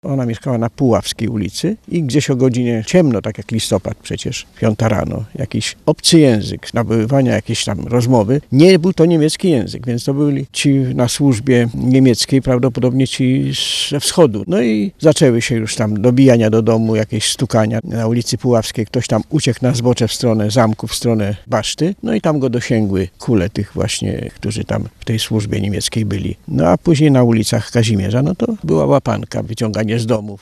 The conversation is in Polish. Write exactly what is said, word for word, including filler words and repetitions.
Ona mieszkała na Puławskiej ulicy i gdzieś o godzinie ciemno, tak jak listopad przecież, piąta rano, jakiś obcy język, nabywania jakieś tam rozmowy. Nie był to niemiecki język, więc to byli ci na służbie niemieckiej, prawdopodobnie ci ze wschodu. No i zaczęły się już tam dobijania do domu, jakieś stukania. Na ulicy Puławskiej ktoś tam uciekł na zbocze w stronę zamku, w stronę baszty, no i tam go dosięgły kule tych właśnie, którzy tam w tej służbie niemieckiej byli. No a później na ulicach Kazimierza, no to była łapanka, wyciąganie z domów.